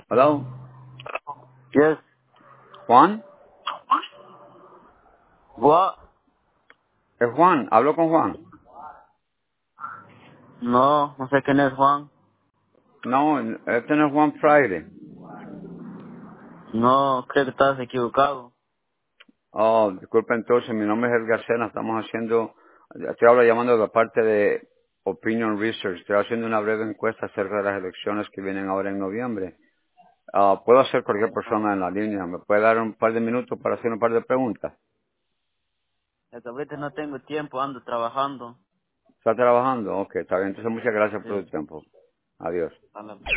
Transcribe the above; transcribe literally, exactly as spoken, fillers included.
Hello, Yes. Juan. What? Es Juan, hablo con Juan. No, no sé quién es Juan. No, este no es Juan Friday. No, creo que estás equivocado. Oh, disculpa entonces, mi nombre es Edgar Sena, estamos haciendo, estoy ahora llamando de la parte de Opinion Research, estoy haciendo una breve encuesta acerca de las elecciones que vienen ahora en noviembre. Ah, puedo hacer cualquier persona en la línea, ¿me puede dar un par de minutos para hacer un par de preguntas? Es que ahorita no tengo tiempo, ando trabajando. ¿Está trabajando? Ok, está bien, entonces muchas gracias por Sí, el tiempo. Adiós. a la